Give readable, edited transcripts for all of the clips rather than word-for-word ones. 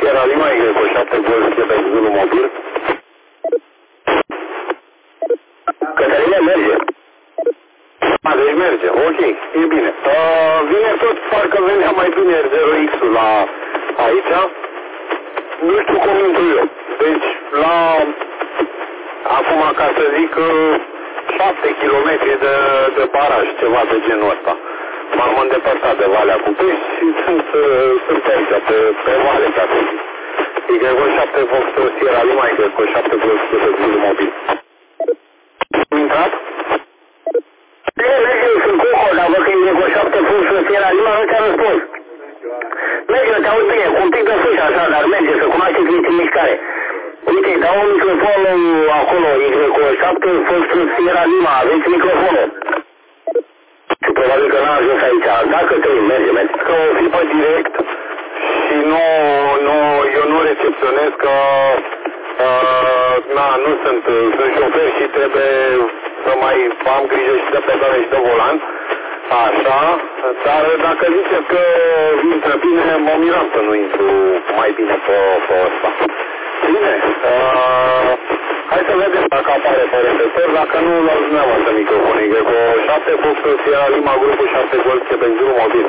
Sierra Lima, Eco 7 Golf Quebec Zulu mobil. Cătălina merge. A, deci merge, ok, e bine. Vine tot, parcă venea mai bine R0X-ul la aici. Nu știu cum intru eu. Deci, la, acum ca să zic, 7 km de baraj, ceva de genul ăsta. M-am îndepărtat de Valea cu Pești și sunt aici, pe vale, ca să zic. Eco 7 Fox Sierra Lima, Eco 7 Golf Quebec Zulu mobil. Am intrat? Merge, sunt cu Oco, dar văd că e Eco 7 Fox Sierra Lima, nu ți-a răspuns. Merge, te aud bine, cu un pic de fușă așa, dar merge, să cunoaște că ești în mișcare. Uite, dau un microfonul acolo, Eco 7 Fox Sierra Lima, aveți microfonul. Și probabil că n-a ajuns aici, dacă trebuie, merge. Că o fi pe direct și eu nu recepționez că nu sunt șofer și trebuie să mai am grijă și de pedale și de volan. Așa, dar dacă ziceți că intră bine, mă miram să nu intru mai bine pe ăsta. Bine, hai să vedem dacă apare pe receptor, dacă nu, luați dumneavoastră microfonul. Eco 7 Fox Sierra Lima, grupul 7 Golf Quebec Zulu mobil.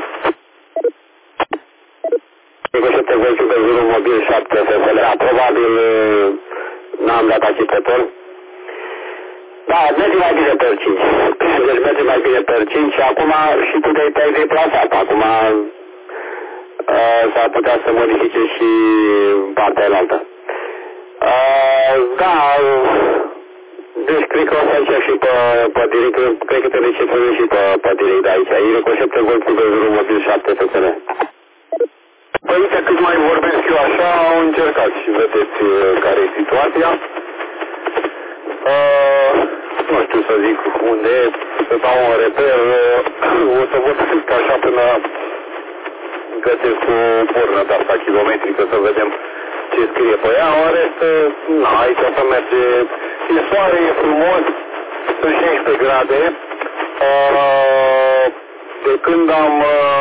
Eco 7 Golf Quebec Zulu mobil 7 FSL, probabil n-am dat achitător. Da, merge mai bine pe 5. Deci merge mai bine pe 5 și acum și tu te-ai deplasat. Acum s-ar putea să modifice și partea elaltă. Da, deci cred că o să încep și pe direct, cred că te recepționez și pe direct de aici. Eco 7 Golf Quebec Zulu mobil 7 FSL. Păi uite, cât mai vorbesc eu așa, încercați și vedeți care e situația. Nu știu să zic unde e, să dau un reper, o să vorbesc așa până găsesc o bornă de asta kilometrică să vedem ce scrie pe ea. În rest, aici să merge, e soare, e frumos, sunt 16 grade. De când am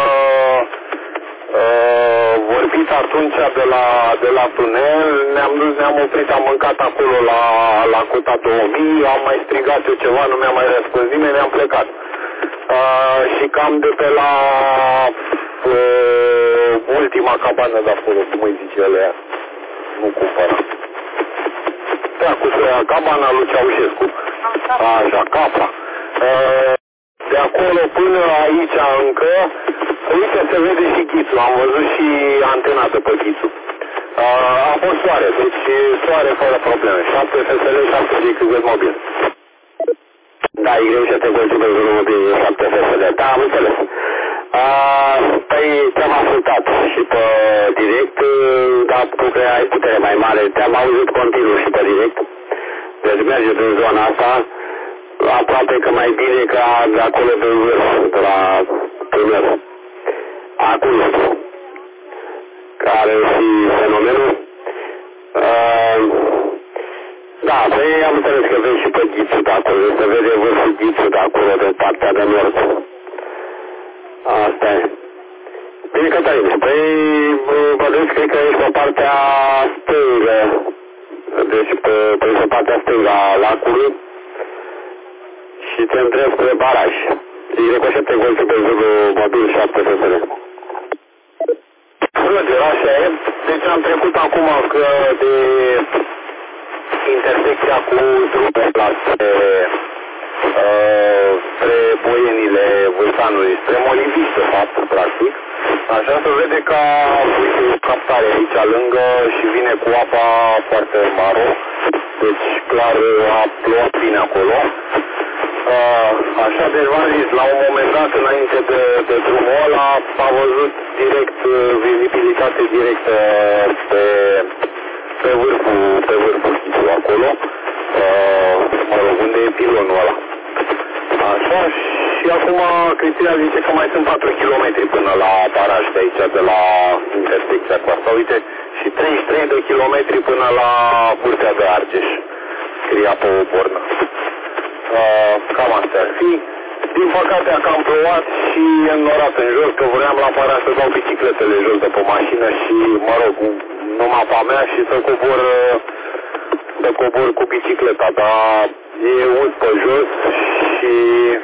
vorbit atunci de la tunel, ne-am oprit, am mâncat acolo la Cota 2000, am mai strigat eu ceva, nu mi-a mai răspuns nimeni, ne-am plecat. Și cam de pe la ultima cabană de acolo, cum îi zice alea, nu cumpăra. Cabana lui Ceaușescu. Așa, Capra. De acolo până aici încă, uite, se vede și ghițul, am văzut și antena de pe ghițul. A fost soare, deci soare fără probleme. 7 FSL, 7 GQZ mobil. Da, Eco 7 Golf Quebec Zulu mobil, 7 FSL, da, am înțeles. Păi te-am ascultat și pe direct, dar tu că ai putere mai mare, te-am auzit continuu și pe direct. Deci merge din zona asta, aproape că mai bine ca de acolo de vârf, de la tunel. Acum, care și fenomenul. Da, păi am înțeles că vezi și pe ghițul de acolo, se vede vârful ghițul de acolo, de partea de nord. Asta e. Bine, Cătălina, păi vedeți, cred că ești pe partea stângă, deci pe partea stângă a lacului și te întrebi spre baraj. Eco 7 Golf Quebec Zulu mobil 7 FSL. Așa e. Deci am trecut acum că de intersecția cu drumul spre Boienile Vâlcanului, spre Moliviș, de fapt, practic. Așa se vede că uite, o captare aici lângă și vine cu apa foarte maro. Deci clar a plouat bine acolo. Așa, deci v-am zis, la un moment dat, înainte de drumul ăla, a văzut direct, vizibilitate directă pe vârful ghițul acolo, mă rog, unde e pilonul ăla. Așa, și acum Cristina zice că mai sunt 4 km până la baraj de aici, de la intersecția cu asta. Uite, și 33 de kilometri până la Curtea de Argeș, scria pe o bornă. Cam asta ar fi. Din păcate a cam plouat și e înnorat în jos, că vreau la pară să dau bicicletele jos de pe mașină și, mă rog, numai pe mea și să cobor cu bicicleta, dar e ud pe jos și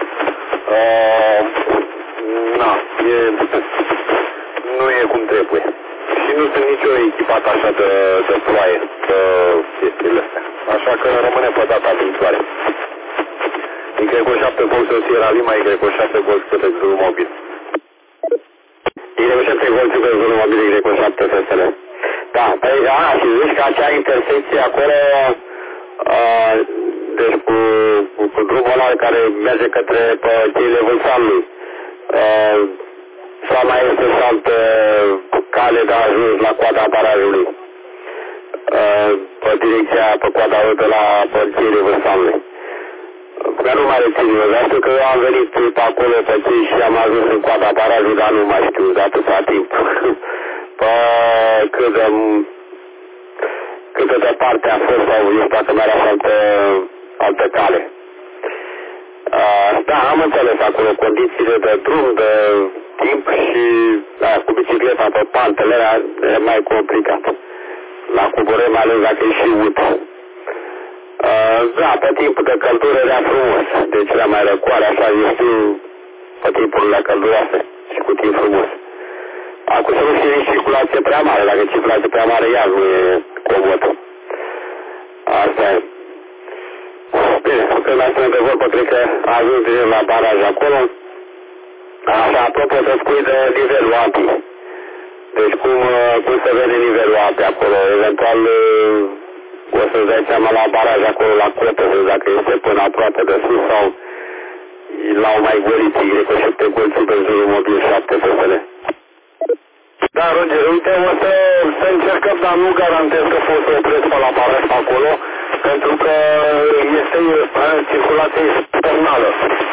nu e cum trebuie. Și nu sunt nicio echipat așa de ploaie, de chestiile astea. Așa că rămâne pe data viitoare. Y7 Volks în Sierra Lima, Y7 Volks către Zulu Mobil. Y7 Volks către Zulu Mobil, Y7 FSL. Da, păi, și zici că acea intersecție acolo, deci cu drumul ăla care merge către cheile Vâlsanului, sau mai este și altă cale de ajuns la coada barajului, pe direcția, pe coada de la cheile Vâlsanului. Că nu mai rețin, eu știu că eu am venit pe acolo pe cei și am ajuns în coada barajului, dar nu mai știu de atâta timp. Cât de departe a fost sau eu dacă mai era altă cale. Da, am înțeles acolo condițiile de drum, de timp și cu bicicleta pe pantele e mai complicat. La coborâre mai ales dacă e și ud. Da, pe timpul de căldură era frumos, deci era mai răcoare, așa, eu știu, pe timpurile călduroase și cu timp frumos. Acum să nu fie nici circulație prea mare, dacă circulație prea mare iar nu e comod. Asta e. Bine, când mai suntem de vorbă, cred că a ajuns direct la baraj acolo. Așa, apropo, să spui de nivelul apii. Deci cum se vede nivelul apii acolo, eventual o să-ți dai seama la baraj acolo, la cotă, dacă este până aproape de sus sau l-au mai golit Y7 Golțul pe Zulu Mobil 7 FSL. Da, Roger, uite, o să încercăm, dar nu garantez că pot să opresc pe la baraj pe acolo, pentru că este circulație externală.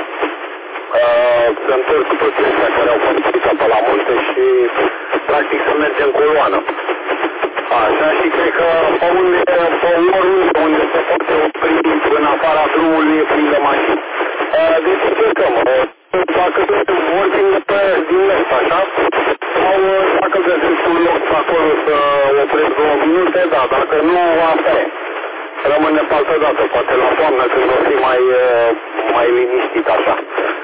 Se întorc cu toți ăștia care au fost pe la munte și practic să mergem coloană. Așa, și cred că pe oriunde unde se poate opri în afara drumului e plin de mașini. Deci încercăm. Dacă vorbim din est, așa, sau dacă găsesc un loc acolo să opresc 2 minute, da, dacă nu, asta e. Rămâne pe altă dată, poate la toamnă când o fi mai liniștit așa.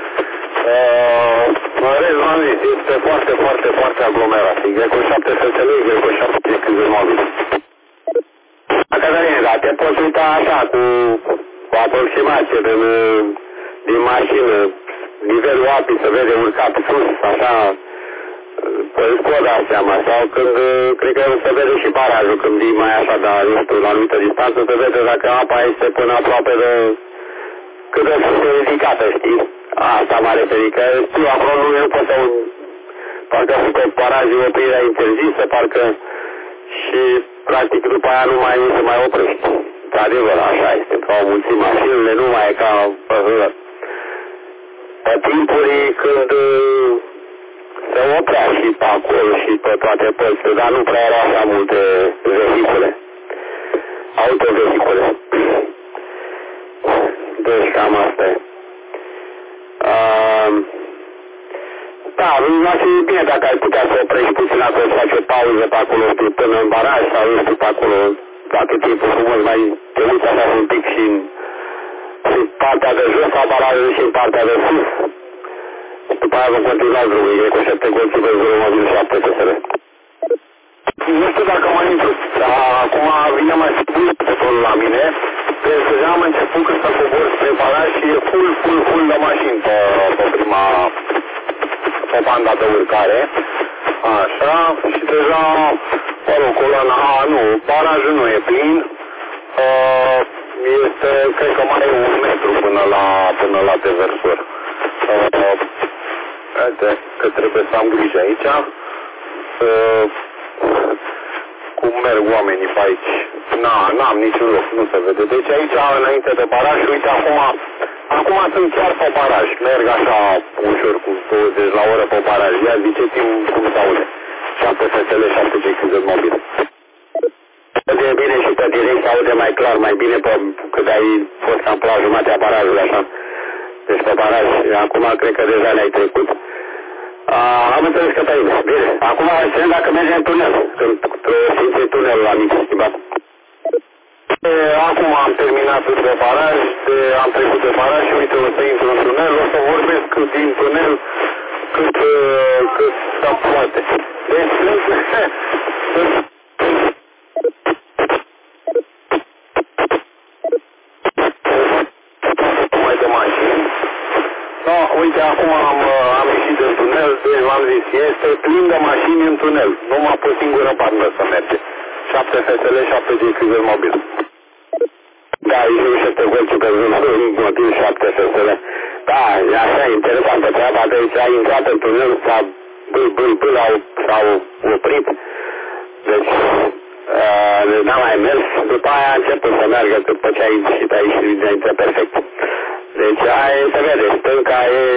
În rest, v-am zis, este foarte, foarte, foarte aglomerat. Y7 FSL, Y7 când mobil. Cătăline, da, te poți uita așa, cu aproximație din mașină, nivelul apii se vede urcat sus, așa, îți pot da seama, sau când, cred că se vede și barajul, când vii mai așa, dar, nu știu, la anumită distanță, se vede dacă apa este până aproape de, cât de sus e ridicată, știi? Asta m-a referit, că știu, acolo nu pot să, parcă pe barajul oprirea interzisă, parcă, și, practic, după aia nu se mai oprești. Într-adevăr, așa este, că au mulțit mașinile, nu mai e ca pe timpuri când se oprea și pe acolo și pe toate părțile, dar nu prea erau așa multe vehicule, autovehicule. Deci cam asta e. Da, va fi bine dacă ai putea să oprești puțin acolo, să faci o pauză pe acolo, până în baraj sau nu știu pe acolo, dacă timpul frumos mai te uiți așa un pic și în partea de jos a barajului și în partea de sus. După aia vom continua drumul, Y7 Golțul pe Zulu Mobil 7 FSL. Nu știu dacă m-am intru, dar acum vine mai spus la mine, deci deja am început când să cobor spre baraj și e full de mașini pe prima, pe banda de urcare. Așa, și deja, mă rog, coloana A, nu, barajul nu e plin, este, cred că mai e 1 metru până la deversor. Uite, că trebuie să am grijă aici, cum merg oamenii pe aici. N-am niciun loc, nu se vede. Deci aici, înainte de baraj, uite, acum sunt chiar pe baraj. Merg așa ușor cu 20 la oră pe baraj. Ia ziceți-mi cum se aude. 7 FSL, 7 GXZ mobil. De bine și pe direct se aude mai clar, mai bine când ai fost cam pe la jumatea barajului, așa. Deci pe baraj. Acum cred că deja ne-ai trecut. Am înțeles că pe bine. Bine. Acum știm dacă merge în tunel. Când simți tunelul la mic schimbat. Acum am terminat de baraj, am trecut de baraj și uite o să intru în tunel, o să vorbesc din tunel cât s-a poate. Deci sunt mai de mașini. No, uite, acum am ieșit din tunel, deci v-am zis, este plin de mașini în tunel. Numai pe singură bandă să merge. 7 FSL, 7 GQZ mobil. Da, aici nu știu pe pe un motiv 7 FSL. Da, e așa interesantă treaba, deci a intrat în tunel, s-au oprit, deci n-a mai mers, după aia a început să meargă, după ce a ieșit aici dinainte perfect. Deci aia se vede, stânca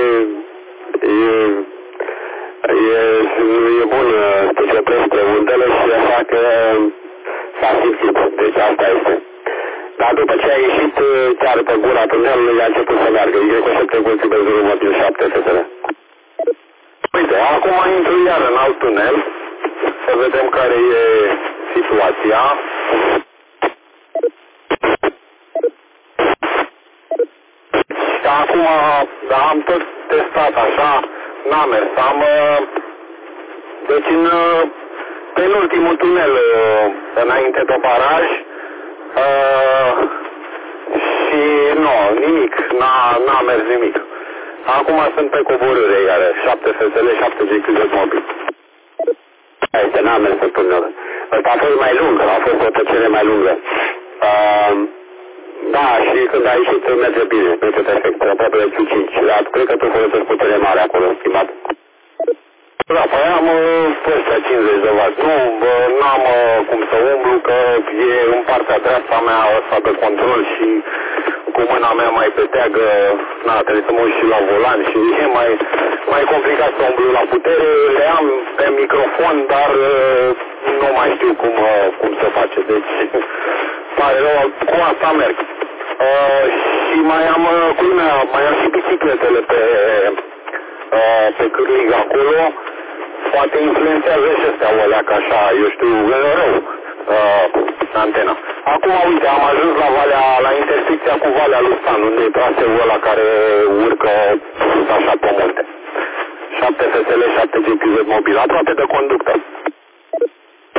e bună, se oprește spre undele și așa că s-a simțit, deci asta este. Dar după ce a ieșit chiar pe gura tunelului, a început să meargă. E cu 7 gulții pe 0,7 FSL. Uite, acum intru iar în alt tunel, să vedem care e situația. Și acum, da, am tot testat așa, n-am mers. Deci în penultimul tunel înainte de baraj, și nu, nimic, n-a mers nimic. Acum sunt pe coborâre iară, 7 FSL, 7 GQZ mobil. Este, n-a mers în tunel. Ăsta a fost mai lung, a fost o tăcere mai lungă. Da, și când a ieșit merge bine, merge perfect, aproape de Q5, dar cred că tu folosești putere mare acolo, stimat. Da, păi am ăștia 50 de W. Nu am cum să umblu, că e în partea dreapta mea ăsta de control și cu mâna mea mai pe teagă, trebuie să mă uit și la volan și e mai complicat să umblu la putere. Le am pe microfon, dar nu mai știu cum să face. Deci, pare rău, cu asta merg. Și mai am culmea, mai am și bicicletele pe cârlig acolo. Poate influențează și astea alea, că așa, eu știu, rău, antena. Acum, uite, am ajuns la intersecția cu Valea lui Stan, unde e traseul ăla care urcă așa pe munte. 7 FSL, 7 GQZ mobil, aproape de conductă.